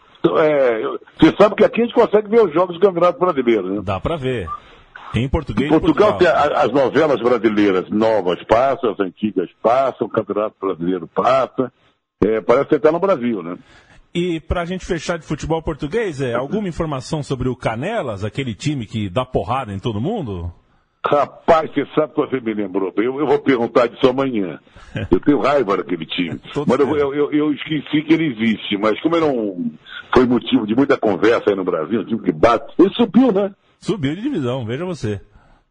você sabe que aqui a gente consegue ver os jogos do Campeonato Brasileiro, né? Dá para ver. Em português. Em Portugal tem as novelas brasileiras novas passam, as antigas passam, o Campeonato Brasileiro passa. Parece que você está no Brasil, né? E pra gente fechar de futebol português, alguma informação sobre o Canelas, aquele time que dá porrada em todo mundo? Rapaz, você sabe que você me lembrou. Eu vou perguntar disso amanhã. Eu tenho raiva daquele time. Mas eu esqueci que ele existe. Mas como ele não foi motivo de muita conversa aí no Brasil, um time que bate, ele subiu, né? Subiu de divisão, veja você.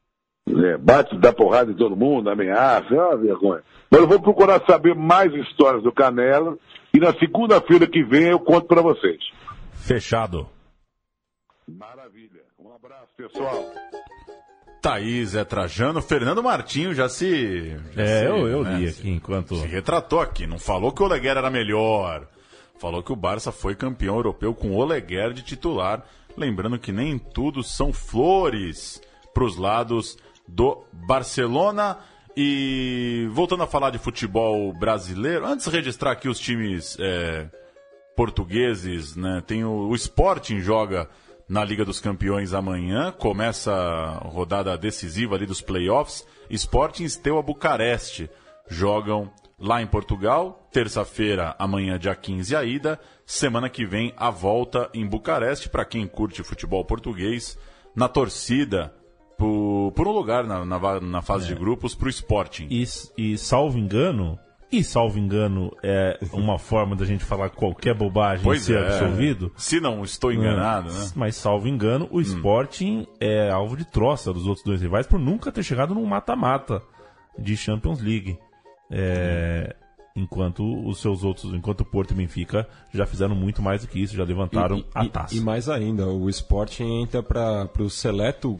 Bate, dá porrada em todo mundo, ameaça, é uma vergonha. Mas eu vou procurar saber mais histórias do Canela e na segunda-feira que vem eu conto para vocês. Fechado. Maravilha. Um abraço, pessoal. Thaís, Zé Trajano, Fernando Martinho eu li aqui enquanto... Se retratou aqui, não falou que o Oleguer era melhor. Falou que o Barça foi campeão europeu com o Oleguer de titular. Lembrando que nem tudo são flores para os lados do Barcelona. E voltando a falar de futebol brasileiro, antes de registrar aqui os times portugueses, né? Tem o Sporting joga na Liga dos Campeões amanhã, começa a rodada decisiva ali dos playoffs. Sporting e Steaua Bucareste jogam lá em Portugal, terça-feira, amanhã, dia 15, a ida. Semana que vem, a volta em Bucareste, para quem curte futebol português, na torcida, por um lugar na fase de grupos, para o Sporting. E salvo engano é uma forma da gente falar qualquer bobagem e ser absolvido. Se não estou enganado, né? Mas salvo engano, o Sporting é alvo de troça dos outros dois rivais por nunca ter chegado num mata-mata de Champions League. Enquanto o Porto e Benfica já fizeram muito mais do que isso, já levantaram a taça. E mais ainda, o Sporting entra para o seleto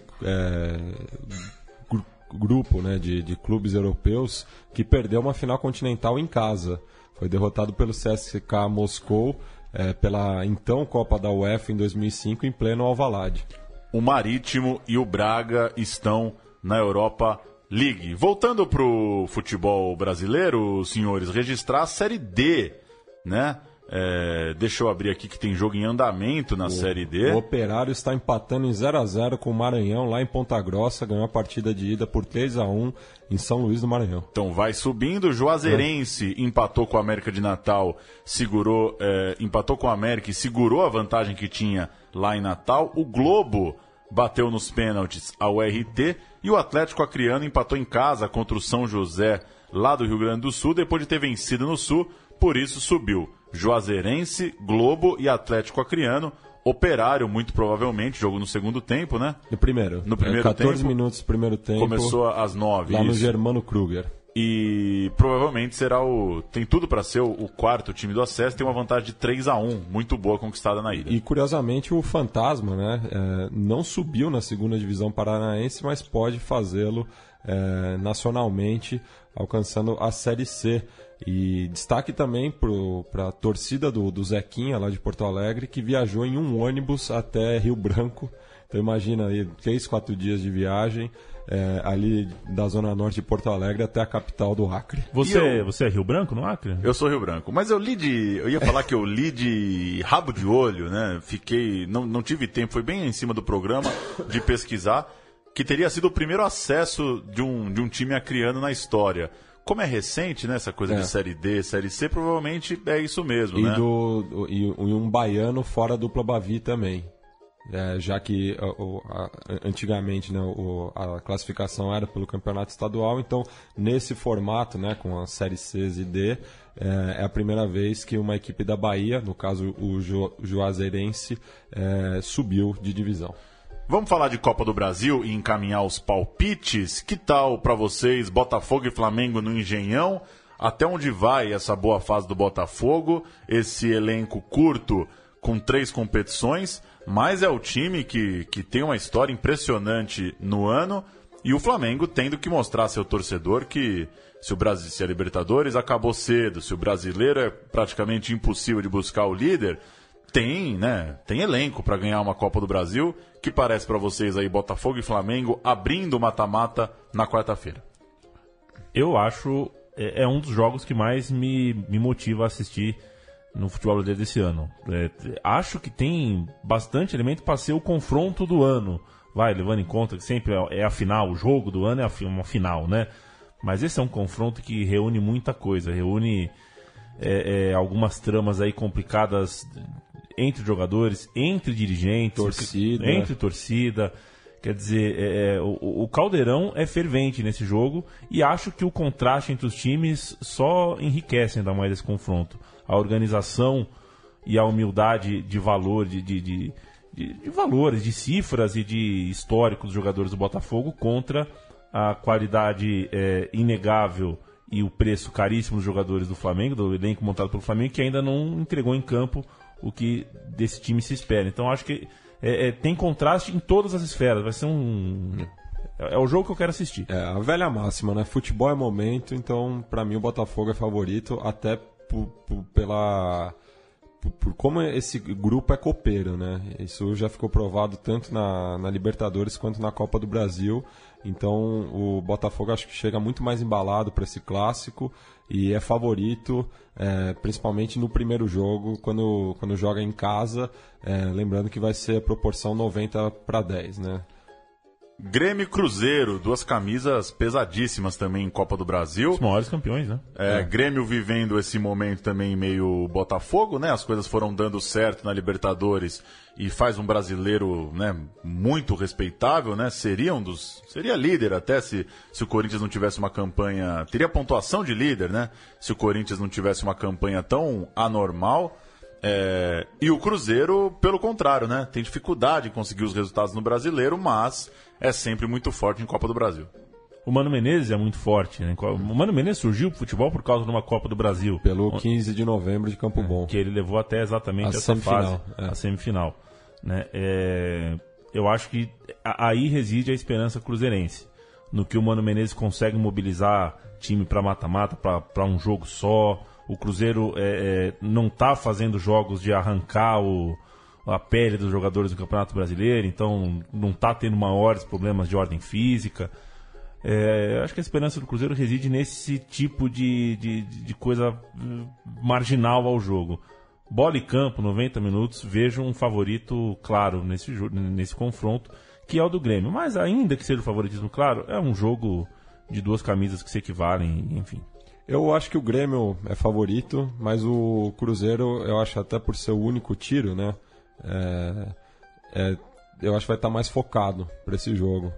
grupo, né, de clubes europeus que perdeu uma final continental em casa. Foi derrotado pelo CSKA Moscou pela então Copa da UEFA em 2005 em pleno Alvalade. O Marítimo e o Braga estão na Europa League. Voltando para o futebol brasileiro, senhores, registrar a Série D, né? Deixa eu abrir aqui que tem jogo em andamento na Série D. O Operário está empatando em 0-0 com o Maranhão lá em Ponta Grossa, ganhou a partida de ida por 3-1 em São Luís do Maranhão. Então vai subindo. Juazeirense empatou com o América de Natal, empatou com o América e segurou a vantagem que tinha lá em Natal. O Globo bateu nos pênaltis ao RT e o Atlético Acreano empatou em casa contra o São José lá do Rio Grande do Sul, depois de ter vencido no Sul, por isso subiu. Juazeirense, Globo e Atlético Acreano. Operário, muito provavelmente, jogo no segundo tempo, né? No primeiro 14 tempo, minutos do primeiro tempo. Começou às 9. Lá no Germano Kruger. E provavelmente tem tudo para ser o quarto time do acesso, tem uma vantagem de 3-1, muito boa conquistada na ida. E curiosamente o Fantasma, né, não subiu na segunda divisão paranaense, mas pode fazê-lo nacionalmente, alcançando a Série C. E destaque também para a torcida do Zequinha, lá de Porto Alegre, que viajou em um ônibus até Rio Branco. Então imagina aí 3-4 dias de viagem, ali da zona norte de Porto Alegre até a capital do Acre. Você é Rio Branco, no Acre? Eu sou Rio Branco, mas eu ia falar que eu li de rabo de olho, né? Não tive tempo, foi bem em cima do programa de pesquisar, que teria sido o primeiro acesso de um time acriano na história. Como é recente, né, essa coisa de Série D, Série C, provavelmente é isso mesmo, né? E um baiano fora a dupla Bavi também. Já que antigamente, né, a classificação era pelo campeonato estadual, então nesse formato, né, com a Série C e D, é a primeira vez que uma equipe da Bahia, no caso o Juazeirense, subiu de divisão. Vamos falar de Copa do Brasil e encaminhar os palpites. Que tal para vocês Botafogo e Flamengo no Engenhão? Até onde vai essa boa fase do Botafogo? Esse elenco curto com 3 competições, mas é o time que tem uma história impressionante no ano, e o Flamengo tendo que mostrar a seu torcedor que se a Libertadores acabou cedo, se o brasileiro é praticamente impossível de buscar o líder, tem elenco para ganhar uma Copa do Brasil. Que parece para vocês aí Botafogo e Flamengo abrindo o mata-mata na quarta-feira? Eu acho um dos jogos que mais me motiva a assistir no futebol brasileiro desse ano. Acho que tem bastante elemento para ser o confronto do ano, levando em conta que sempre é a final, o jogo do ano é uma final, né? Mas esse é um confronto que reúne muita coisa, reúne algumas tramas aí complicadas entre jogadores, entre dirigentes, entre torcida. Quer dizer, o caldeirão é fervente nesse jogo, e acho que o contraste entre os times só enriquece ainda mais esse confronto. A organização e a humildade de valor, de valores, de cifras e de histórico dos jogadores do Botafogo contra a qualidade inegável e o preço caríssimo dos jogadores do Flamengo, do elenco montado pelo Flamengo, que ainda não entregou em campo o que desse time se espera. Então acho que tem contraste em todas as esferas. Vai ser é o jogo que eu quero assistir. A velha máxima, né? Futebol é momento, então para mim o Botafogo é favorito, até por como esse grupo é copeiro, né? Isso já ficou provado tanto na Libertadores quanto na Copa do Brasil. Então o Botafogo acho que chega muito mais embalado para esse clássico e é favorito, principalmente no primeiro jogo, quando joga em casa, lembrando que vai ser a proporção 90-10, né? Grêmio e Cruzeiro, 2 camisas pesadíssimas também em Copa do Brasil. Os maiores campeões, né? Grêmio vivendo esse momento também meio Botafogo, né? As coisas foram dando certo na Libertadores e faz um brasileiro, né, muito respeitável, né? Seria líder até se o Corinthians não tivesse uma campanha... Teria pontuação de líder, né? Se o Corinthians não tivesse uma campanha tão anormal. E o Cruzeiro, pelo contrário, né? Tem dificuldade em conseguir os resultados no Brasileiro, mas é sempre muito forte em Copa do Brasil. O Mano Menezes é muito forte, né? O Mano Menezes surgiu pro futebol por causa de uma Copa do Brasil. Pelo 15 de novembro de Campo Bom. Que ele levou até exatamente essa fase, a semifinal. Né? Eu acho que aí reside a esperança cruzeirense. No que o Mano Menezes consegue mobilizar time para mata-mata, para um jogo só. O Cruzeiro não está fazendo jogos de arrancar a pele dos jogadores do Campeonato Brasileiro, então não está tendo maiores problemas de ordem física. Acho que a esperança do Cruzeiro reside nesse tipo de coisa marginal ao jogo. Bola e campo, 90 minutos, vejo um favorito claro nesse confronto, que é o do Grêmio. Mas ainda que seja o favoritismo claro, é um jogo de 2 camisas que se equivalem, enfim. Eu acho que o Grêmio é favorito, mas o Cruzeiro, eu acho até por ser o único tiro, né? Eu acho que vai estar mais focado para esse jogo.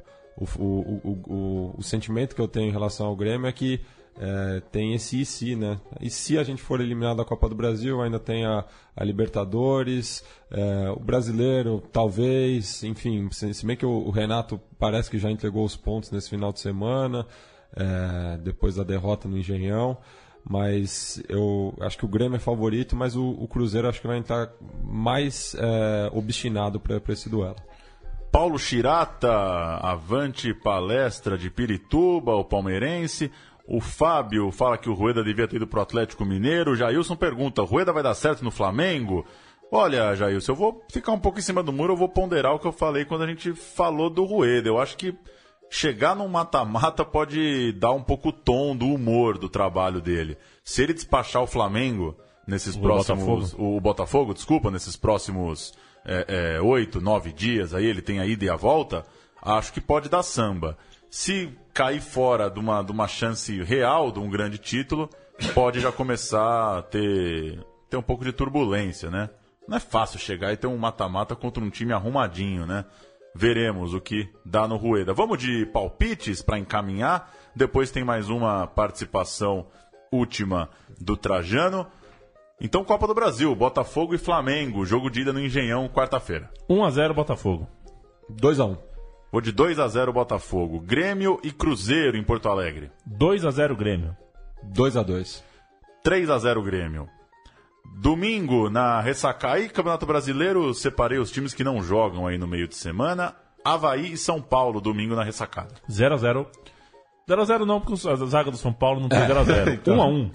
O sentimento que eu tenho em relação ao Grêmio é que tem esse e se, né? E se a gente for eliminado da Copa do Brasil, ainda tem a Libertadores, o Brasileiro, talvez, enfim, se bem que o Renato parece que já entregou os pontos nesse final de semana. depois da derrota no Engenhão. Mas eu acho que o Grêmio é favorito, mas o Cruzeiro acho que vai estar mais obstinado para esse duelo. Paulo Chirata, avante palestra de Pirituba, o palmeirense. O Fábio fala que o Rueda devia ter ido pro Atlético Mineiro. O Jailson pergunta, o Rueda vai dar certo no Flamengo? Olha, Jailson, eu vou ficar um pouco em cima do muro, eu vou ponderar o que eu falei quando a gente falou do Rueda. Eu acho que chegar num mata-mata pode dar um pouco o tom do humor do trabalho dele. Se ele despachar o Flamengo nesses próximos... O Botafogo, desculpa, nesses próximos 8, 9 dias, aí ele tem a ida e a volta, acho que pode dar samba. Se cair fora de uma chance real de um grande título, pode já começar a ter um pouco de turbulência, né? Não é fácil chegar e ter um mata-mata contra um time arrumadinho, né? Veremos o que dá no Rueda. Vamos de palpites para encaminhar. Depois tem mais uma participação última do Trajano. Então, Copa do Brasil, Botafogo e Flamengo. Jogo de ida no Engenhão, quarta-feira. 1-0 Botafogo. 2-1. Vou de 2-0 Botafogo. Grêmio e Cruzeiro em Porto Alegre. 2-0 Grêmio. 2-2. 3-0 Grêmio. Domingo, na Ressaca. Aí, Campeonato Brasileiro, separei os times que não jogam aí no meio de semana. Avaí e São Paulo, domingo na Ressacada. 0-0. 0-0 não, porque a zaga do São Paulo não tem 0-0. Então. 1-1.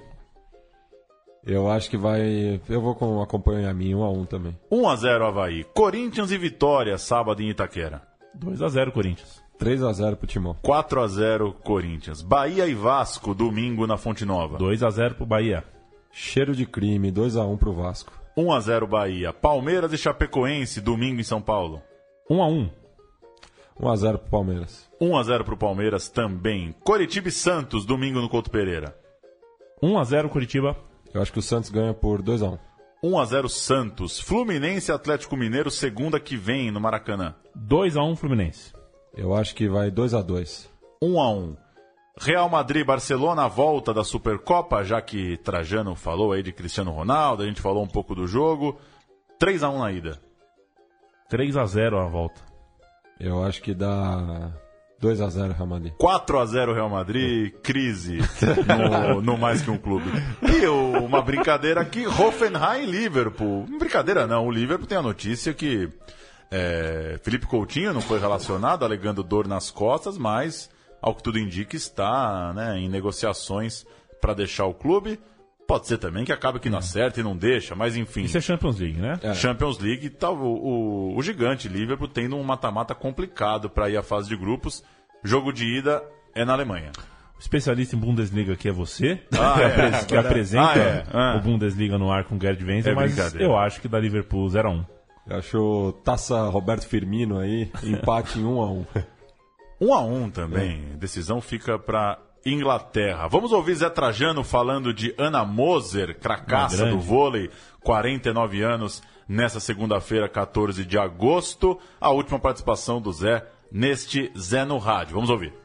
Eu acho que vai... Eu vou com acompanhamento 1-1 também. 1-0 Avaí. Corinthians e Vitória, sábado em Itaquera. 2-0 Corinthians. 3-0 pro Timão. 4-0 Corinthians. Bahia e Vasco, domingo na Fonte Nova. 2-0 pro Bahia. Cheiro de crime, 2-1 pro Vasco. 1-0 Bahia. Palmeiras e Chapecoense, domingo em São Paulo. 1-1. 1-0 pro Palmeiras. 1-0 pro Palmeiras também. Coritiba e Santos, domingo no Couto Pereira. 1-0 Curitiba. Eu acho que o Santos ganha por 2-1. 1-0 Santos. Fluminense e Atlético Mineiro, segunda que vem no Maracanã. 2-1 Fluminense. Eu acho que vai 2-2. 1-1. Real Madrid e Barcelona, volta da Supercopa, já que Trajano falou aí de Cristiano Ronaldo, a gente falou um pouco do jogo. 3-1 na ida. 3-0 a volta. Eu acho que dá 2-0 Real Madrid. 4-0 Real Madrid, crise no Mais Que Um Clube. E uma brincadeira aqui, Hoffenheim e Liverpool. Brincadeira não, o Liverpool tem a notícia que Felipe Coutinho não foi relacionado, alegando dor nas costas, mas... ao que tudo indica, está, né, em negociações para deixar o clube. Pode ser também que acabe que não acerta e não deixa, mas enfim. Isso é Champions League, né? Champions League, tá, o gigante Liverpool tendo um mata-mata complicado para ir à fase de grupos. Jogo de ida é na Alemanha. O especialista em Bundesliga aqui é você, que é. apresenta o Bundesliga no ar com o Gerd Wenzel, mas eu acho que dá Liverpool 0-1. Eu acho taça Roberto Firmino aí, empate em 1-1. 1-1 também. Decisão fica para Inglaterra. Vamos ouvir Zé Trajano falando de Ana Moser, cracaça do vôlei, 49 anos, nessa segunda-feira, 14 de agosto. A última participação do Zé neste Zé no Rádio. Vamos ouvir.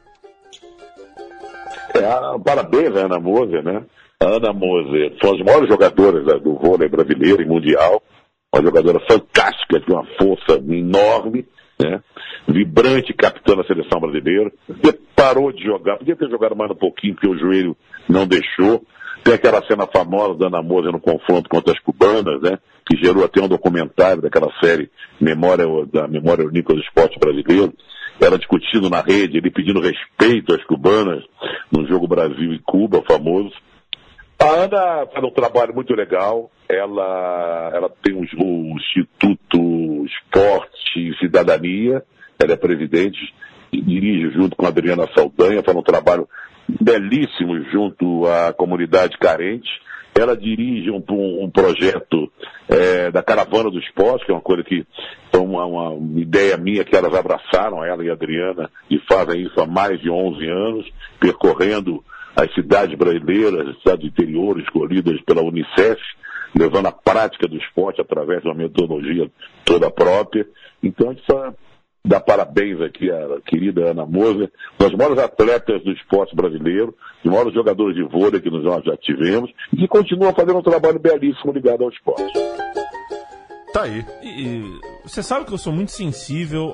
Parabéns a Ana Moser, né? A Ana Moser foi uma das maiores jogadoras do vôlei brasileiro e mundial. Uma jogadora fantástica, de uma força enorme, né? Vibrante capitã da seleção brasileira. Parou de jogar, podia ter jogado mais um pouquinho, porque o joelho não deixou. Tem aquela cena famosa da Ana Moser no confronto contra as cubanas, né? Que gerou até um documentário daquela série Memória Olímpica do Esporte Brasileiro. Ela discutindo na rede, ele pedindo respeito às cubanas no jogo Brasil e Cuba, famoso. A Ana faz um trabalho muito legal. Ela tem o Instituto Esporte e Cidadania. Ela é presidente e dirige junto com a Adriana Saldanha, faz um trabalho belíssimo junto à comunidade carente. Ela dirige um projeto da Caravana do Esporte, que é uma coisa que foi uma ideia minha que elas abraçaram, ela e a Adriana, e fazem isso há mais de 11 anos, percorrendo as cidades brasileiras, as cidades interiores escolhidas pela Unicef, levando a prática do esporte através de uma metodologia toda própria. Então a gente só dá parabéns aqui à querida Ana Moser, uma das maiores atletas do esporte brasileiro, os maiores jogadores de vôlei que nós já tivemos, e que continua fazendo um trabalho belíssimo ligado ao esporte. Tá aí. E Você sabe que eu sou muito sensível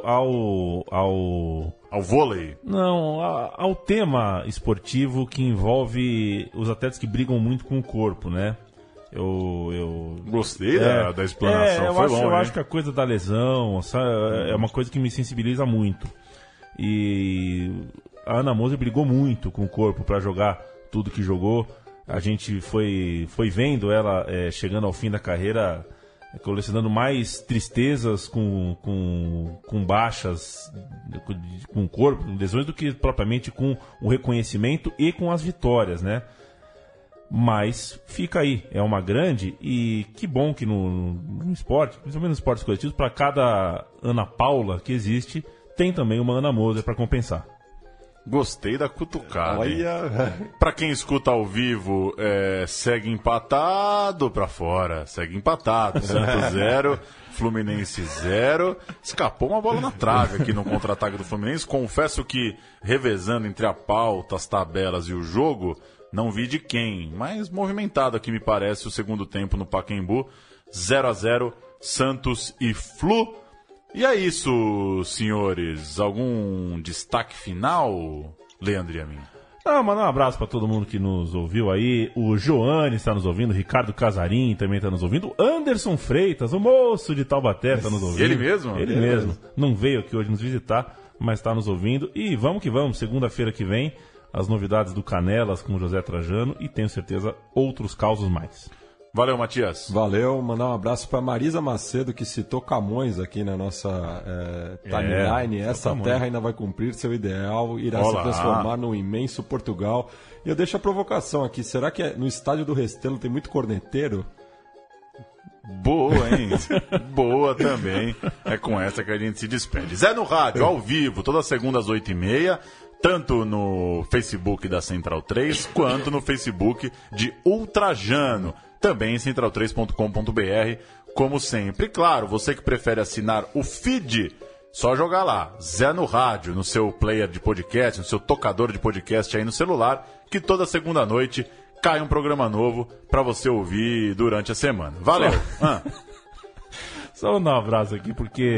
ao vôlei? Não, ao tema esportivo que envolve os atletas que brigam muito com o corpo, né? Eu gostei da explanação, foi bom. Eu acho que a coisa da lesão, sabe, é uma coisa que me sensibiliza muito. E a Ana Moser brigou muito com o corpo para jogar tudo que jogou. A gente foi vendo ela chegando ao fim da carreira, colecionando mais tristezas com baixas, com o corpo, lesões, do que propriamente com o reconhecimento e com as vitórias, né? Mas fica aí, é uma grande, e que bom que no esporte, principalmente nos esportes coletivos, para cada Ana Paula que existe, tem também uma Ana Moser para compensar. Gostei da cutucada. Para quem escuta ao vivo, segue empatado para fora, segue empatado, Santos 0, Fluminense 0. Escapou uma bola na trave aqui no contra-ataque do Fluminense. Confesso que, revezando entre a pauta, as tabelas e o jogo, não vi de quem, mas movimentado aqui me parece o segundo tempo no Pacaembu. 0-0, Santos e Flu. E é isso, senhores. Algum destaque final, Leandro e a mim? Mandar um abraço para todo mundo que nos ouviu aí. O Joane está nos ouvindo, o Ricardo Casarim também está nos ouvindo, o Anderson Freitas, o moço de Taubaté, está nos ouvindo. Ele mesmo? Ele mesmo. Não veio aqui hoje nos visitar, mas está nos ouvindo. E vamos que vamos, segunda-feira que vem, as novidades do Canelas com o José Trajano e tenho certeza outros causos mais. Valeu, Matias. Valeu, mandar um abraço para Marisa Macedo, que citou Camões aqui na nossa timeline. Essa Camões. terra ainda vai cumprir seu ideal, irá se transformar num imenso Portugal. E eu deixo a provocação aqui, será que no estádio do Restelo tem muito corneteiro? Boa, hein? Boa também. É com essa que a gente se despede. Zé no Rádio, ao vivo, toda segunda às 8h30. Tanto no Facebook da Central 3, quanto no Facebook de Ultrajano. Também em central3.com.br, como sempre. Claro, você que prefere assinar o feed, só jogar lá, Zé no Rádio, no seu player de podcast, no seu tocador de podcast aí no celular, que toda segunda noite cai um programa novo para você ouvir durante a semana. Valeu! Só mandar um abraço aqui, porque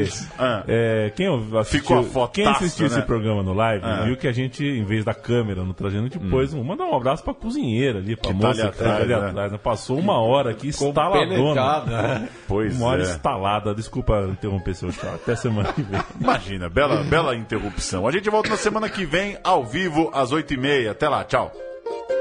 quem assistiu esse programa no live viu que a gente, em vez da câmera no Trajano, depois mandar um abraço pra cozinheira ali, pra moça que tá ali atrás. Né? Passou uma hora aqui instaladona. Pois uma hora instalada. Desculpa interromper seu chá. Até semana que vem. Imagina, bela interrupção. A gente volta na semana que vem, ao vivo, às 8h30. Até lá, tchau.